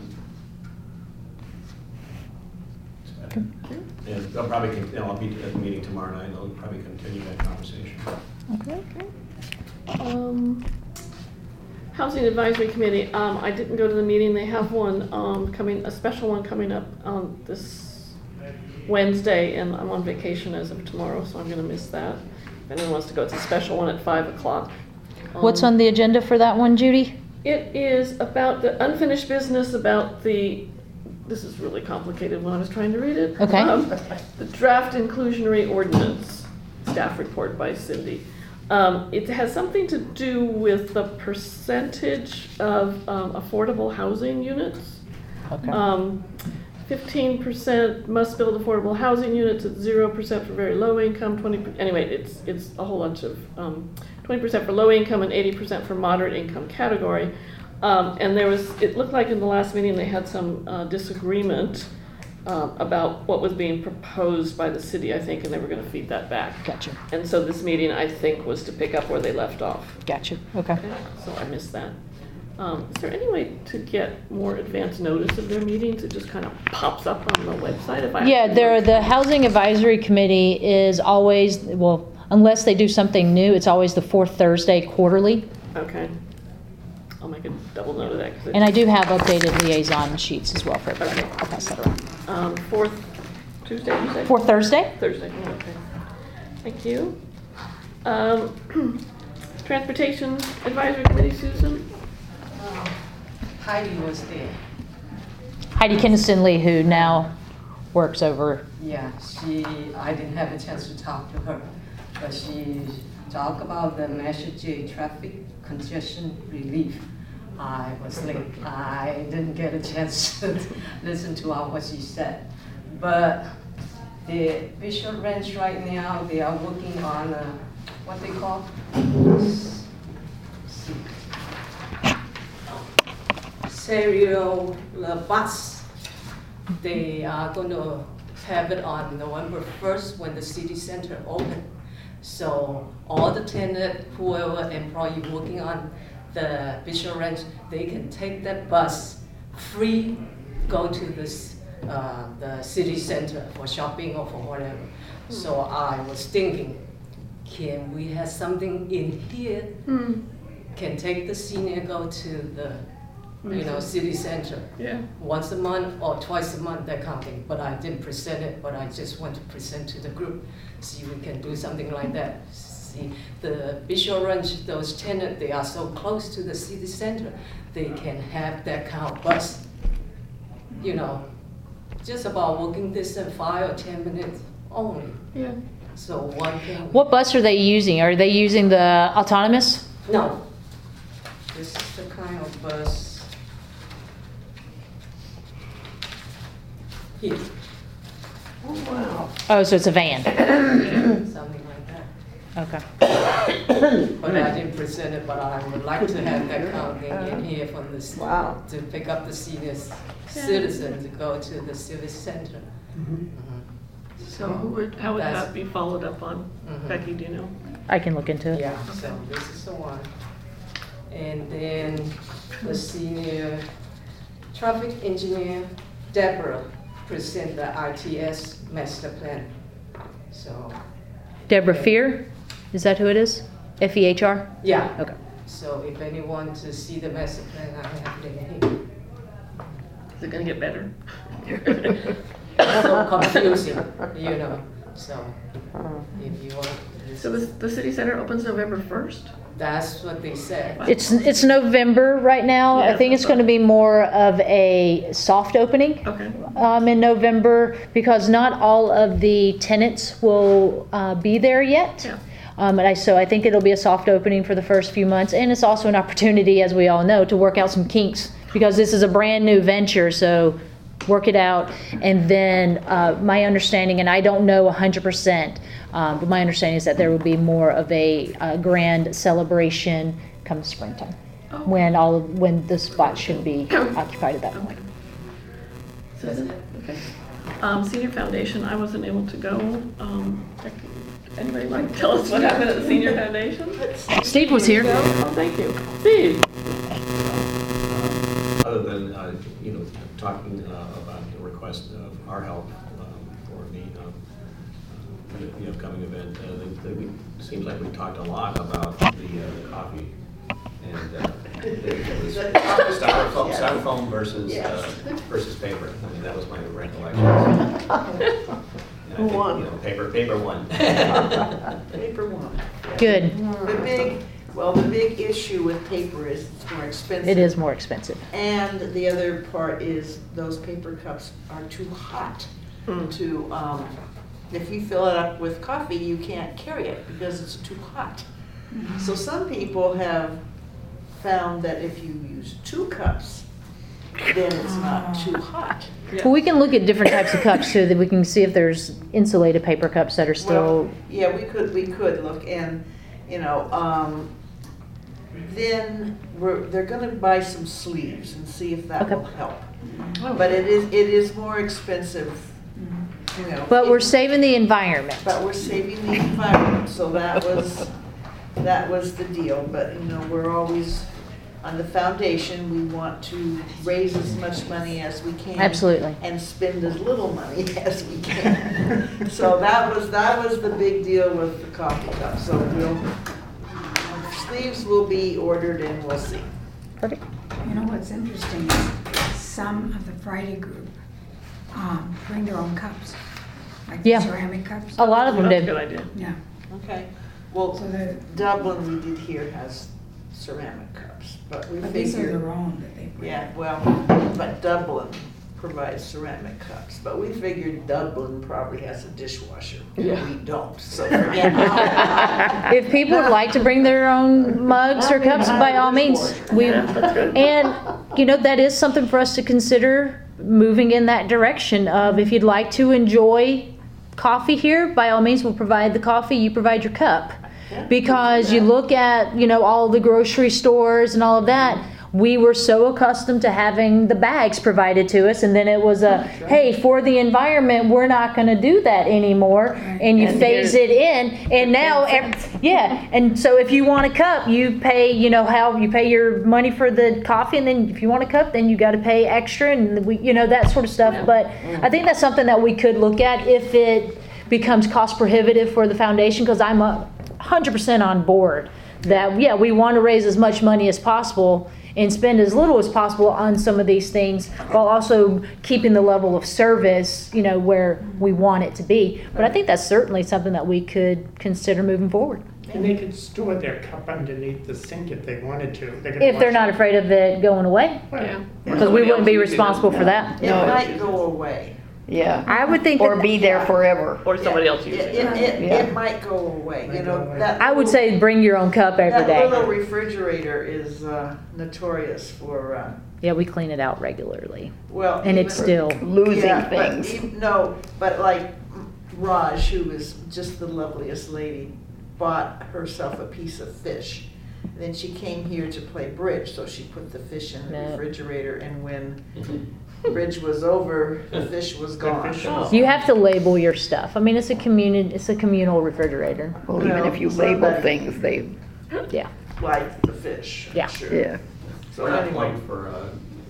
And they'll probably, con- I'll be at the meeting tomorrow night, and they'll probably continue that conversation. Okay, okay. Um, Housing Advisory Committee, um, I didn't go to the meeting, they have one, um, coming, a special one coming up, um, this Wednesday, and I'm on vacation as of tomorrow, so I'm gonna miss that. If anyone wants to go, it's a special one at five o'clock. What's Um, on the agenda for that one, Judy? It is about the unfinished business about the, this is really complicated when I was trying to read it. Okay. Um, The draft inclusionary ordinance, staff report by Cindy. Um, it has something to do with the percentage of um, affordable housing units. Okay. Um, fifteen percent must build affordable housing units at zero percent for very low income, twenty, anyway, it's, it's a whole bunch of, um, twenty percent for low income and eighty percent for moderate income category. Um, and there was, it looked like in the last meeting they had some uh, disagreement um, about what was being proposed by the city, I think, and they were gonna feed that back. Gotcha, And so this meeting, I think, was to pick up where they left off. gotcha, okay. Okay, so I missed that. Um, is there any way to get more advance notice of their meetings? It just kind of pops up on the website if I. Yeah, there, the Housing Advisory Committee is always, well, unless they do something new, it's always the fourth Thursday quarterly. Okay. I'll make a double note of that. 'Cause it- And I do have updated liaison sheets as well for everybody. Okay. I'll pass that around. Um, fourth Tuesday, you say? Fourth Thursday? Thursday, oh, okay. Thank you. Um, Transportation Advisory Committee, Susan? Heidi was there. Heidi Kinnison Lee, who now works over, Yeah, she, I didn't have a chance to talk to her, but she talked about the Measure J traffic congestion relief. I was late. I didn't get a chance to listen to what she said. But the Bishop Ranch right now, they are working on a, what they call, serial uh, bus. They are going to have it on November first when the city center open. So all the tenant, whoever employee working on the Bishop Ranch, they can take that bus free, go to this uh, the city center for shopping or for whatever. So I was thinking, can we have something in here? Mm. Can take the senior go to the, you know, city center Yeah. once a month or twice a month, that kind of thing. But I didn't present it, but I just want to present to the group, see if we can do something like that. See, the Bishop Ranch, those tenants, they are so close to the city center, they can have that kind of bus, you know, just about walking distance, five or ten minutes only. Yeah. So one thing. What bus are they using? Are they using the autonomous? No. This is the kind of bus. Here. Oh, wow. Oh, so it's a van. Something like that. Okay. But I didn't present it, but I would like to have that coming in here from the, c- Wow. to pick up the senior c- citizen to go to the civic center. So who would, how would That's- that be followed up on? Mhm. Becky, do you know? I can look into it. Yeah, so this is the one. And then the senior traffic engineer, Deborah, present the I T S master plan. So, Deborah Fear? Is that who it is? F E H R? yeah. Okay. So if anyone to see the master plan, I have them here. Is it gonna get better? So confusing, you know, so if you want. this- So the, the city center opens November first? That's what they said. It's, it's November right now. I Yeah, think it's that's going to be more of a soft opening. Okay. Um, in November, because not all of the tenants will, uh, be there yet. Yeah. Um, and I, so I think it'll be a soft opening for the first few months, and it's also an opportunity, as we all know, to work out some kinks, because this is a brand new venture, so work it out. And then, uh, my understanding, and I don't know one hundred percent, um, but my understanding is that there will be more of a, uh grand celebration come springtime, Oh. when all, of- when the spot should be occupied at that point. So is it- okay. Um, Senior Foundation, I wasn't able to go. Um, anybody like to tell us what happened at the Senior Foundation? Steve was here. Oh, thank you. Steve? Other than, uh, you know, talking uh, about the request of our help um, for the, um, uh, the upcoming event, uh, the- the- we- it seems like we talked a lot about the uh, coffee and uh, it was styrofoam styrofoam versus, uh, versus paper. I mean, that was my recollection. And I Who think, won? you know, paper, paper won. Paper one. Good. The big, well, the big issue with paper is it's more expensive. It is more expensive. And the other part is those paper cups are too hot to, um, if you fill it up with coffee, you can't carry it because it's too hot. So some people have found that if you use two cups, then it's not too hot. Well, we can look at different types of cups too, that we can see if there's insulated paper cups that are still, Well, yeah, we could, we could look and, you know, um, then we're, they're gonna buy some sleeves and see if that Okay. will help. But it is, it is more expensive, you know. but we're it- saving the environment. But we're saving the environment, so that was, that was the deal. But, you know, we're always, on the foundation, we want to raise as much money as we can. Absolutely. And spend as little money as we can. So that was, that was the big deal with the coffee cup. So we'll, sleeves will be ordered and we'll see. Perfect. You know what's interesting is some of the Friday group um, bring their own cups, like Yeah. ceramic cups. A lot of them That's a did. good idea. Yeah. Okay. Well, So the, Dublin we did here has ceramic cups, but we but these are figured. their own that they bring. Yeah, well, but Dublin provides ceramic cups, but we figured Dublin probably has a dishwasher. Yeah. We don't, so forget about If people would like to bring their own mugs or cups, by all means, we, Yeah, that's good. and, you know, that is something for us to consider, moving in that direction of if you'd like to enjoy coffee here, by all means, we'll provide the coffee, you provide your cup. Because you look at, you know, all the grocery stores and all of that, we were so accustomed to having the bags provided to us, and then it was a, hey, for the environment, we're not gonna do that anymore, and you And phase here's- it in, and now, ev- yeah, and so if you want a cup, you pay, you know, how, you pay your money for the coffee, and then if you want a cup, then you gotta pay extra, and we, you know, that sort of stuff, but I think that's something that we could look at if it becomes cost prohibitive for the foundation, because I'm a hundred percent on board that, yeah, we want to raise as much money as possible and spend as little as possible on some of these things, while also keeping the level of service, you know, where we want it to be. But I think that's certainly something that we could consider moving forward, And they could store their cup underneath the sink if they wanted to. They could if they're wash not it. afraid of it going away, Well, Yeah. because we wouldn't be responsible for that. it. It might go away. Yeah. I would think Or that- be there forever. Or somebody else It, using it, it. it, Yeah. it might go away, you Might know, go away. that. I would little- say bring your own cup every That little day. refrigerator is uh, notorious for, uh, Yeah, we clean it out regularly. well. And it's even- still, Losing Yeah, but things. e- No, but like Raj, who is just the loveliest lady, bought herself a piece of fish. Then she came here to play bridge, so she put the fish in the Yeah. refrigerator, and when bridge was over, the fish was gone. fish was- you have to label your stuff. I mean, it's a community, it's a communal refrigerator. Well, even if you label things, they, Yeah. Like the fish, Yeah. I'm sure. yeah. So We're not anyway, plumbed for uh,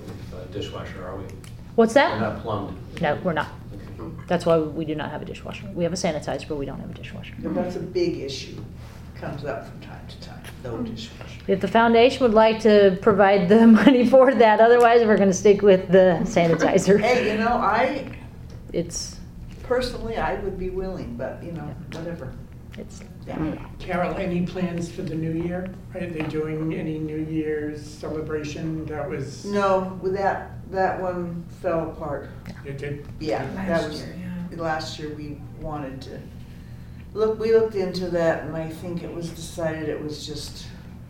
a dishwasher, are we? What's We're that? not plumbed. No, we're not. That's why we do not have a dishwasher. We have a sanitizer, but we don't have a dishwasher. that's a big issue, comes up from time to time, no dishwasher. If the foundation would like to provide the money for that, otherwise we're gonna stick with the sanitizer. Hey, you know, I, It's, personally, I would be willing, but, you know, whatever. it's, Yeah. Carol, any plans for the new year? Are they doing any New Year's celebration? That was, No, with that, that one fell apart. it did? Yeah, that Last was, year, yeah. last year we wanted to, look, we looked into that and I think it was decided it was just.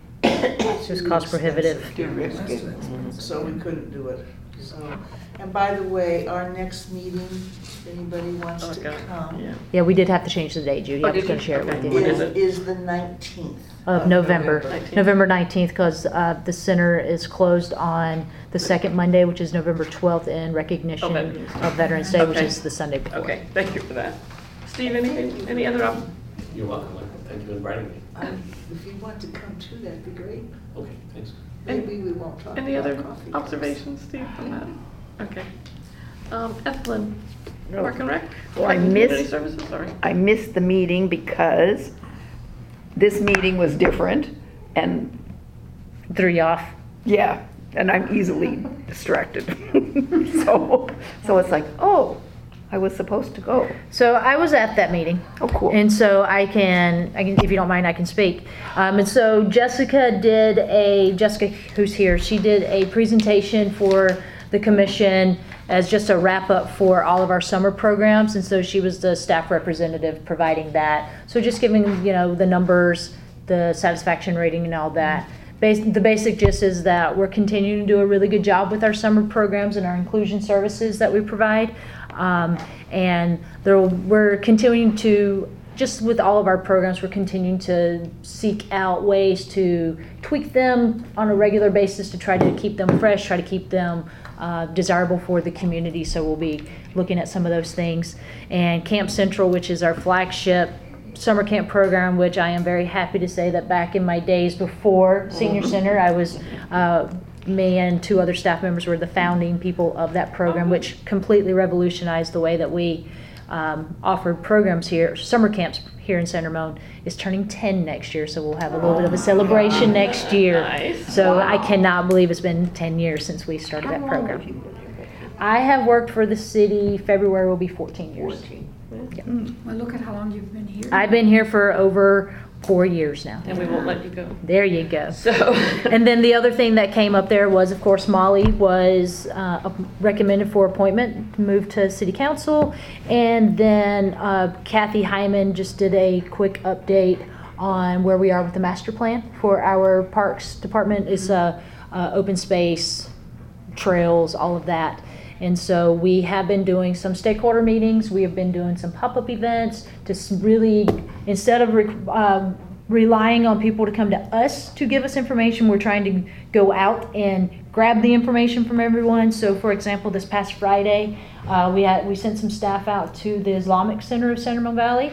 it's just cost prohibitive. Too risky. That's too expensive. So we couldn't do it, so. And by the way, our next meeting, if anybody wants to Okay, come, yeah. Yeah, we did have to change the date, Judy. Oh, I was did gonna you? share it with Okay. you. When is, is it? is the nineteenth. Of November, November. November nineteenth, because uh, the center is closed on the second Monday, which is November twelfth, in recognition Oh, Veterans Day. of Veterans Day, which Okay. is the Sunday before. Okay, thank you for that. Steve, anything, any other, op- You're welcome. Thank you for inviting me. Um, If you want to come too, that'd be great. Okay, thanks. Maybe we won't talk any about other coffee. observations, Steve, from that? Okay. Um, Ethelyn, No. Park and Rec? Well, I Community missed- Services, sorry. I missed the meeting because this meeting was different and, Threw you off. yeah, and I'm easily distracted. So, so it's like, oh, I was supposed to go. So I was at that meeting. Oh, cool. And so I can, I can, if you don't mind, I can speak. Um, and so Jessica did a, Jessica who's here, she did a presentation for the commission as just a wrap up for all of our summer programs. And so she was the staff representative providing that. So just giving, you know, the numbers, the satisfaction rating and all that. Bas- The basic gist is that we're continuing to do a really good job with our summer programs and our inclusion services that we provide. Um, and there, we're continuing to, just with all of our programs, we're continuing to seek out ways to tweak them on a regular basis to try to keep them fresh, try to keep them uh, desirable for the community. So we'll be looking at some of those things. And Camp Central, which is our flagship summer camp program, which I am very happy to say that back in my days before Senior Center, I was, uh, me and two other staff members were the founding people of that program, which completely revolutionized the way that we um, offered programs here. Summer camps here in San Ramon is turning ten next year, so we'll have a little bit of a celebration next year. Nice. So I cannot believe it's been ten years since we started that program. I have worked for the city, February will be fourteen years. Yeah. Well, look at how long you've been here. I've been here for over four years now. And we won't let you go. There you go. So. And then the other thing that came up there was, of course, Molly was uh, recommended for appointment, moved to city council. And then uh, Kathy Hyman just did a quick update on where we are with the master plan for our parks department. It's uh, uh, open space, trails, all of that. And so we have been doing some stakeholder meetings. We have been doing some pop-up events to s- really, instead of re- um, relying on people to come to us to give us information, we're trying to go out and grab the information from everyone. So for example, this past Friday, uh, we had, we sent some staff out to the Islamic Center of San Ramon Valley,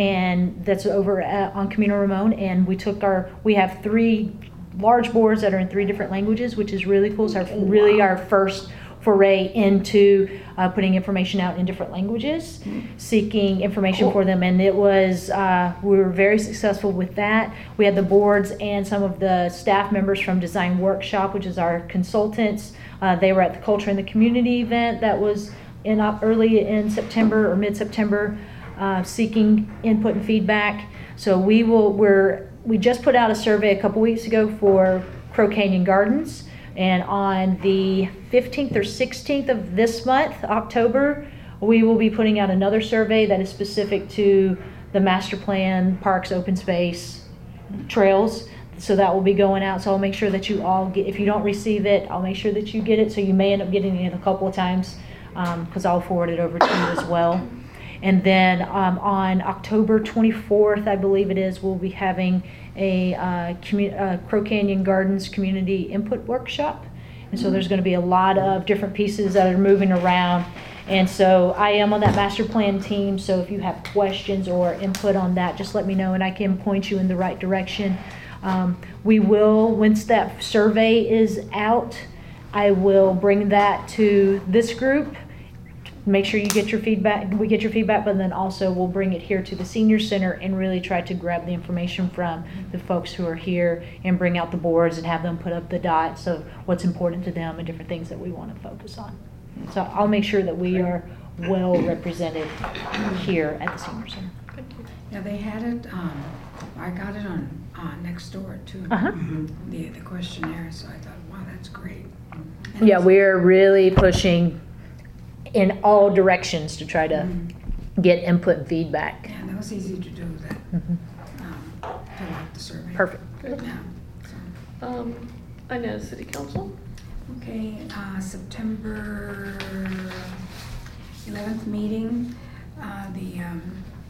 and that's over at, on Camino Ramon. And we took our, we have three large boards that are in three different languages, which is really cool. It's our, really our first foray into uh, putting information out in different languages, seeking information Cool. for them, and it was, uh, we were very successful with that. We had the boards and some of the staff members from Design Workshop, which is our consultants. Uh, they were at the Culture in the Community event that was in uh, early in September or mid-September, uh, seeking input and feedback. So we will, we're, we just put out a survey a couple weeks ago for Crow Canyon Gardens. And on the fifteenth or sixteenth of this month, October, we will be putting out another survey that is specific to the master plan, parks, open space, trails. So that will be going out. So I'll make sure that you all get, if you don't receive it, I'll make sure that you get it. So you may end up getting it a couple of times because um, I'll forward it over to you as well. And then um, on October twenty-fourth, I believe it is, we'll be having a uh, commu- uh, Crow Canyon Gardens community input workshop. And so there's going to be a lot of different pieces that are moving around. And so I am on that master plan team. So if you have questions or input on that, just let me know and I can point you in the right direction. Um, we will, once that survey is out, I will bring that to this group. Make sure you get your feedback, we get your feedback, but then also we'll bring it here to the senior center and really try to grab the information from the folks who are here and bring out the boards and have them put up the dots of what's important to them and different things that we want to focus on. So I'll make sure that we are well represented here at the senior center. Yeah, they had it, um, I got it on uh, Nextdoor too, Uh-huh. the, the questionnaire, so I thought, wow, that's great. And Yeah, it's- we're really pushing in all directions to try to Mhm. get input and feedback. Yeah, that was easy to do, that, Mhm. um, fill out the survey. Perfect. Good. Yeah, so. Um, Inez, City Council. Okay, uh, September eleventh meeting, uh, the um,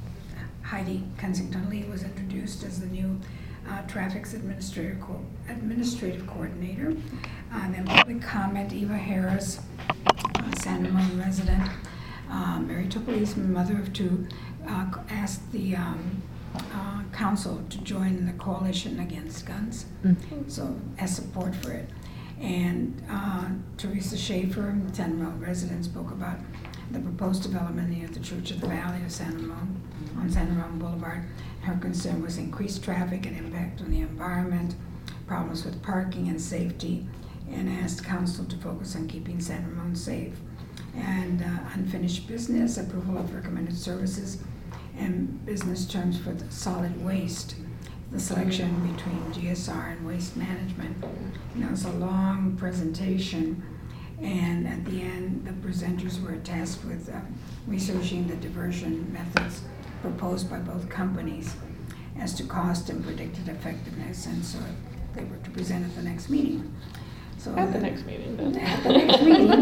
Heidi Kensington Lee was introduced as the new uh, Traffic's Administrative, Co- Administrative Coordinator. Uh, and then public comment, Eva Harris, uh, San Ramon resident, uh, married to a policeman, mother of two, uh, asked the um, uh, council to join the coalition against guns. Mm. So, as support for it. And uh, Teresa Schaefer, San Ramon resident, spoke about the proposed development near the Church of the Valley of San Ramon, on San Ramon Boulevard. Her concern was increased traffic and impact on the environment, problems with parking and safety, and asked council to focus on keeping San Ramon safe. And uh, unfinished business, approval of recommended services, and business terms for the solid waste, the selection between G S R and waste management. And it was a long presentation, and at the end, the presenters were tasked with uh, researching the diversion methods proposed by both companies as to cost and predicted effectiveness, and so they were to present at the next meeting. So At the next meeting, then. At the next meeting,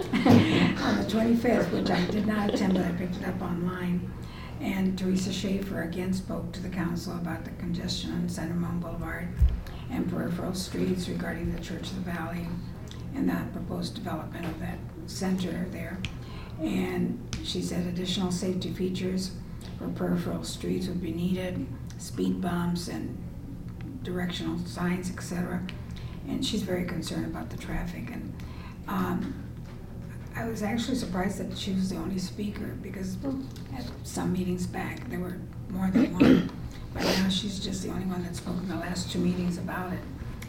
on the twenty-fifth, which I did not attend, but I picked it up online. And Teresa Schaefer again spoke to the council about the congestion on San Ramon Boulevard and peripheral streets regarding the Church of the Valley and that proposed development of that center there. And she said additional safety features for peripheral streets would be needed, speed bumps and directional signs, et cetera. And she's very concerned about the traffic. And um, I was actually surprised that she was the only speaker, because at some meetings back there were more than one, but now she's just the only one that spoke in the last two meetings about it.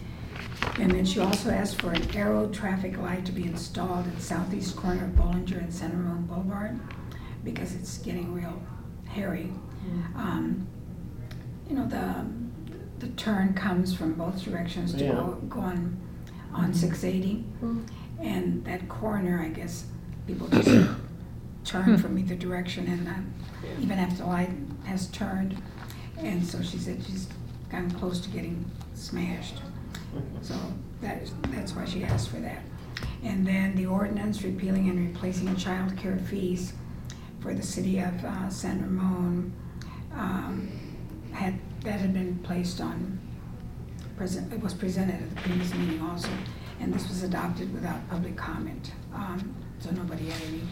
And then she also asked for an arrow traffic light to be installed at the southeast corner of Bollinger and San Ramon Boulevard, because it's getting real hairy. Mm. Um, you know, the the turn comes from both directions to Yeah. go, go on on six eighty. Mm. And that corner, I guess, people just turn from either direction, and uh, even after the light has turned. And so she said she's gotten close to getting smashed. So that is, that's why she asked for that. And then the ordinance repealing and replacing child care fees for the city of uh, San Ramon, um, had that had been placed on, present, it was presented at the previous meeting also. And this was adopted without public comment, um, so nobody had any,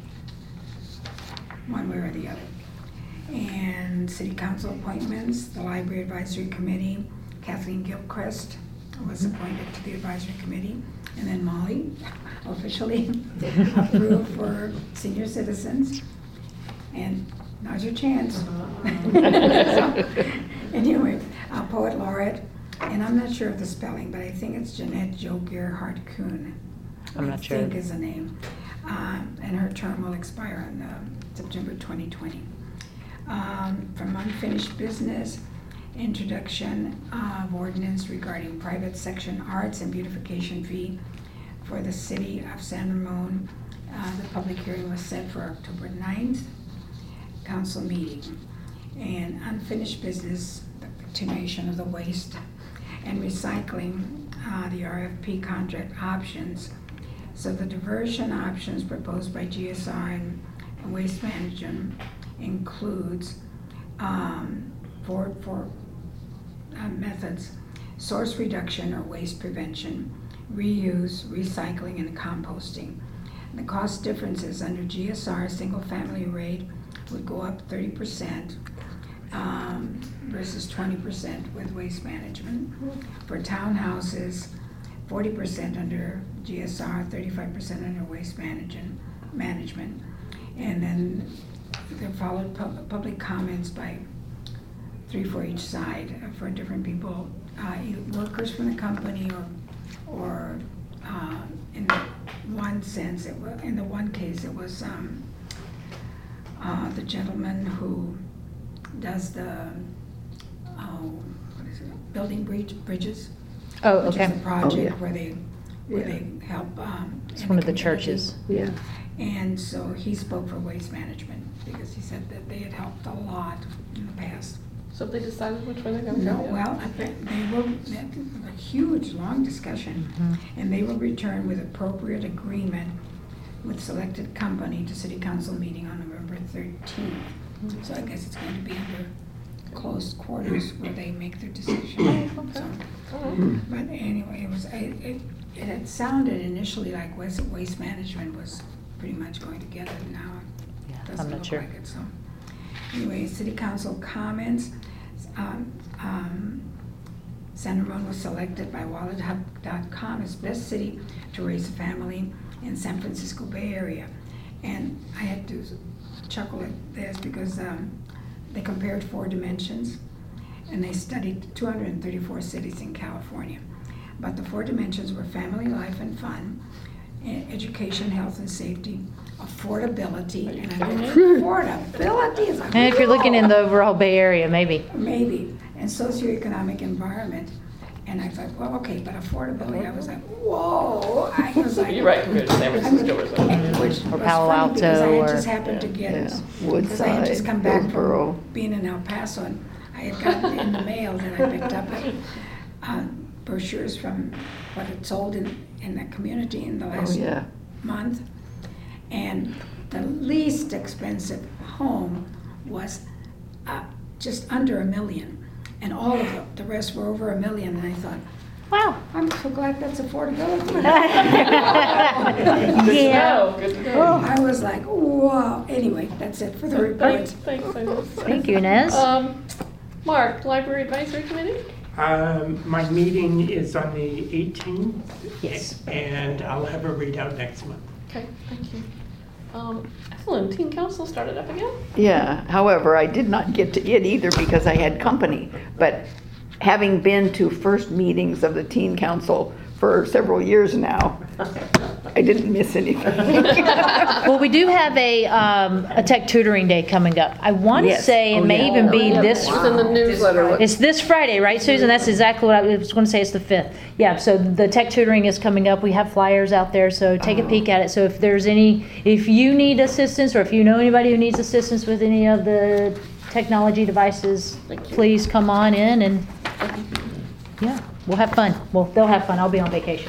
one way or the other. And city council appointments, the library advisory committee, Kathleen Gilchrist was appointed to the advisory committee, and then Molly officially approved for senior citizens. And now's your chance. So, anyway, uh, poet laureate. And I'm not sure of the spelling, but I think it's Jeanette Jo Gerhardt Kuhn. I'm not sure. I think is the name. Uh, and her term will expire on uh, September twenty twenty. Um, from unfinished business, introduction of ordinance regarding private section arts and beautification fee for the city of San Ramon. Uh, The public hearing was set for October ninth, council meeting. And unfinished business, the continuation of the waste and recycling, uh, the R F P contract options. So the diversion options proposed by G S R and and Waste Management includes um, four, four uh, methods: source reduction or waste prevention, reuse, recycling, and composting. The cost differences under G S R, single-family rate would go up thirty percent um, versus twenty percent with Waste Management. For townhouses, forty percent under G S R, thirty-five percent under Waste Management. Management. And then there followed pub- public comments by three for each side uh, for different people, uh, either workers from the company or, or uh, in the one sense, it was, in the one case, it was um, uh, the gentleman who does the, oh, what is it, building bridge, bridges. Oh, Which okay. is a project yeah. where they, where Yeah. they help. um, It's in one of the community. churches. Yeah. And so he spoke for Waste Management because he said that they had helped a lot in the past. So they decided which way they're gonna go? No, yet? well, I think they will, that was a huge, long discussion, and they will return with appropriate agreement with selected company to city council meeting on November thirteenth. So I guess it's going to be under closed quarters where they make their decision. So, but anyway, it was, it, it, it had sounded initially like Waste, Waste Management was pretty much going to get it. Now Yeah, it I'm doesn't not look sure. like it, so. Anyway, city council comments. Um, um, San Ramon was selected by wallet hub dot com as best city to raise a family in San Francisco Bay Area. And I had to chuckle at this because um, they compared four dimensions and they studied two hundred thirty-four cities in California. But the four dimensions were family, life, and fun, e- education, health, and safety, affordability, and I mean, affordability is a And if you're looking in the overall Bay Area, maybe. maybe, and socioeconomic environment. And I thought, well, okay, but affordability, I was like, whoa. I was like, You're right, compared to San Francisco or and something. which Or was Palo funny because I Alto had or- just happened to get, Yeah. because I had just Woodside, come back Hillsborough. from being in El Paso, and I had gotten in the mail that I picked up uh, brochures from what had sold in, in the community in the Oh, last yeah. month. And the least expensive home was uh, just under a million. And all of the, the rest were over a million. And I thought, Wow. I'm so glad that's affordability. Yeah. Good to know. I was like, wow. Anyway, that's it for the Thanks, report. thanks, Inez. Thank you, Inez. Um, Mark, Library Advisory Committee? Um, my meeting is on the eighteenth. Yes. And I'll have a readout next month. Okay, thank you. Um, excellent, Teen Council started up again? Yeah, however, I did not get to it either because I had company. But having been to first meetings of the teen council for several years now, I didn't miss anything. Well, we do have a, um, a tech tutoring day coming up. I want to Yes. say it Oh, may yeah. even be Yeah, this, It's in the newsletter. What- it's this Friday, right, Susan? That's exactly what I was going to say, it's the fifth. Yeah, so the tech tutoring is coming up. We have flyers out there, so take a peek at it. So if there's any, if you need assistance or if you know anybody who needs assistance with any of the technology devices, Thank you. please come on in and, yeah, we'll have fun. Well, they'll have fun. I'll be on vacation.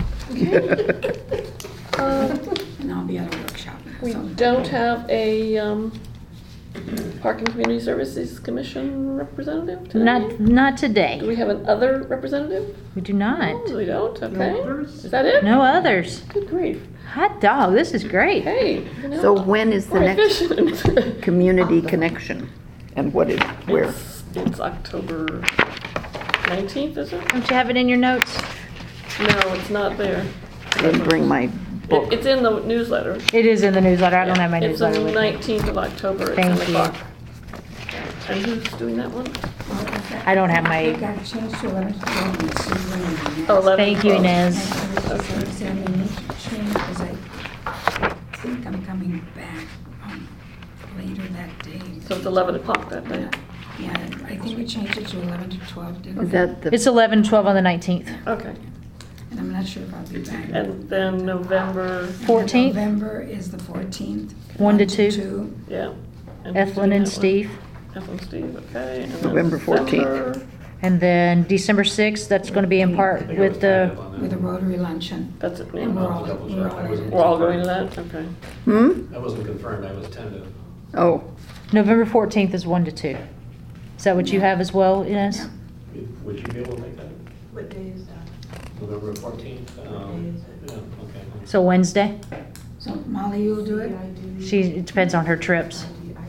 Uh, And I'll be at a workshop. We so- don't have a um, Park and Community Services Commission representative today? Not, not Do today. we have an other representative? We do not. Oh, we don't, okay. others? Is that it? No others. Good grief. Hot dog, this is great. Hey, you know, So when is the we're next efficient. community connection? And what is, where? It's, it's October nineteenth, is it? Don't you have it in your notes? No, it's not there. I didn't bring my It, book. it's in the newsletter. It is in the newsletter. I don't have my newsletter It's with the me. nineteenth of October at Thank ten you. o'clock. And who's doing that one? I don't have It my, got changed to eleven to twelve and it's still running. Oh, eleven, thank you, twelve. Inez. I need to change because I think I'm coming back um, later that day. So it's eleven o'clock that day. Yeah, I think we changed it to eleven to twelve, didn't we? Is that the, It's eleven twelve on the nineteenth. Okay. and I'm not sure if I'll be back. And then November, fourteenth, November is the fourteenth. one to two. yeah. And who's Ethlyn doing and that one? Steve. Ethlyn and Steve, okay. And then November fourteenth. December, And then December sixth, that's going to be in part I think I with was tied the, up on that. With a Rotary luncheon. That's it, And we're yeah. all, Double check. we're I all wasn't- in. We're all going to that, okay. Hmm? I wasn't confirmed, I was tentative. Oh, November fourteenth is one to two. Is that what you have as well, Ines? Yeah. Would you be able to make that? What day is that? November fourteenth? Um, day is it? yeah, okay. So Wednesday? So Molly, you'll do it? She, it depends on her trips.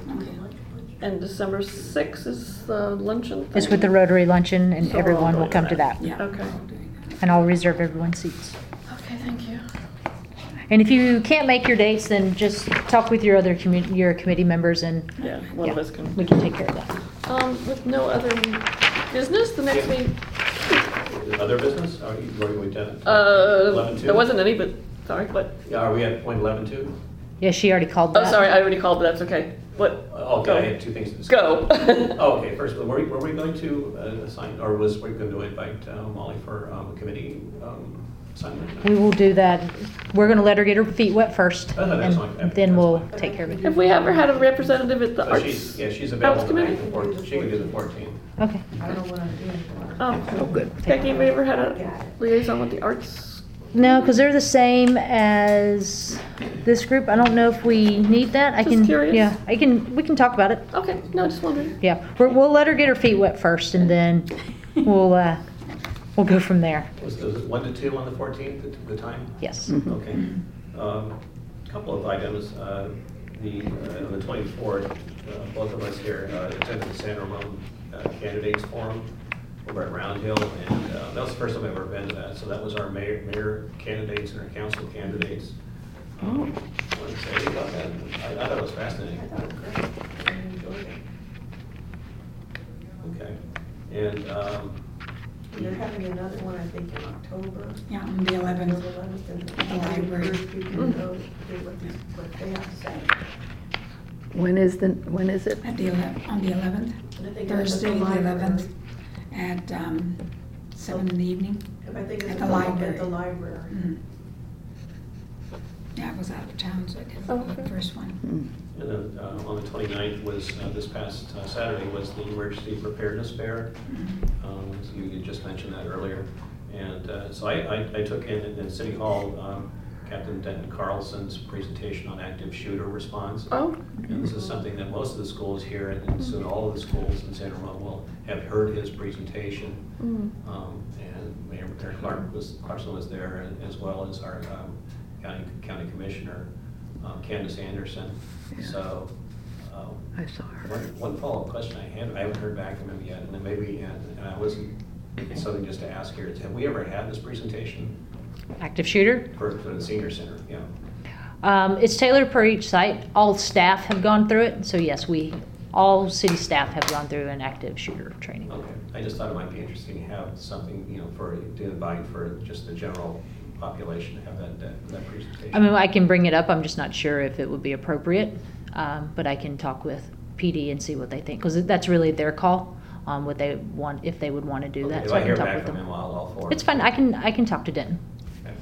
And December sixth is the luncheon thing? It's with the Rotary luncheon and So we're all everyone will going to come to that. that. Yeah. Okay. we're all doing that. And I'll reserve everyone's seats. Okay, thank you. And if you can't make your dates, then just talk with your other commu, your committee members and Yeah, one of yeah, us can. we can take care of that. Um, with no other business, the next Yeah. meeting, Other business? Are you, were we done? uh, Eleven two? there wasn't any, but, sorry, what? Yeah, are we at point eleven two? Yeah, she already called Oh, that. sorry, I already called, but that's okay. What? Okay, I had two things to discuss. Go. Oh, okay, first, were we, were we going to uh, assign, or was we going to invite uh, Molly for um, a committee um, assignment? We will do that. We're gonna let her get her feet wet first, Oh, no, that's fine. and then we'll That's fine. take care of it. Have we ever had a representative at the Oh, arts? she's, yeah, she's available Arts the committee? ninth and fourteenth. She can do the fourteenth. Okay. I don't know what I'm doing. Oh, oh, good. Becky, have we ever had a liaison with the arts? No, because they're the same as this group. I don't know if we need that. I Just can, curious. yeah, I can, we can talk about it. Okay, no, just wondering. Yeah, we're, we'll let her get her feet wet first, and then we'll, uh, we'll go from there. Was was it one to two on the fourteenth, the the time? Yes. Okay. Um, Couple of items. Uh, The, uh, on the twenty-fourth, uh, both of us here uh, attended the San Ramon uh, Candidates Forum over at Round Hill, and uh, that was the first time I've ever been to that. So that was our mayor, mayor candidates and our council candidates. Um, What to say about that? I I thought it was fascinating. Okay. And um, You're having another one, I think, in October. Yeah, on the eleventh. At the library. You can go hear what they, what they have to say. When is the, when is it? At the ele, on the eleventh, And I think it's at Thursday, the library. eleventh, at, um, seven in the evening. If I think it's At the at library. the library. Mm. Yeah, I was out of town, so I didn't go to the Okay. first one. Hmm. And then uh, on the twenty-ninth was, uh, this past uh, Saturday, was the Emergency Preparedness Fair. Um, so You had just mentioned that earlier. And uh, so I, I I took in, in City Hall, um, Captain Denton Carlson's presentation on active shooter response. Oh, And this is something that most of the schools here, and and soon all of the schools in San Ramon will have heard his presentation. mm, Um, And Mayor Mayor Clark was, Clarkson was there, as well as our um, county, county commissioner, um, Candace Anderson. Yeah. So, um, I saw her. one, one follow-up question I had, I haven't heard back from him yet, and then maybe, and and I wasn't, something just to ask here, is have we ever had this presentation Active shooter. for, for the senior center? Yeah. Um, it's tailored per each site. All staff have gone through it, so yes, we, all city staff have gone through an active shooter training. Okay, I just thought it might be interesting to have something, you know, for, to invite for just the general population to have that, that, that presentation. I mean, I can bring it up, I'm just not sure if it would be appropriate, um, but I can talk with P D and see what they think, because that's really their call, um, what they want, if they would want to do Okay, that, if so I I can hear talk back with from them. him, I'll, I'll forward. It's fine, I can, I can talk to Denton. Okay.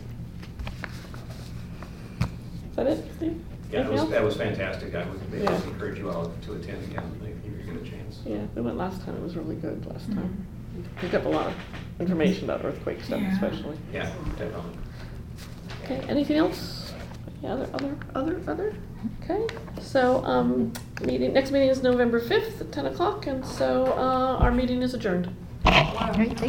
is that it, Steve? Yeah, that was, Anything that else? was fantastic. I would maybe Yeah. just encourage you all to attend again if you get a chance. Yeah, we went last time, it was really good last Mm-hmm. time. Picked up a lot of information about earthquake stuff Yeah. especially. Yeah, definitely. Okay, anything else? Yeah, other, other, other, other? Okay, so, um, meeting, next meeting is November fifth at ten o'clock, and so, uh, our meeting is adjourned. All right, thank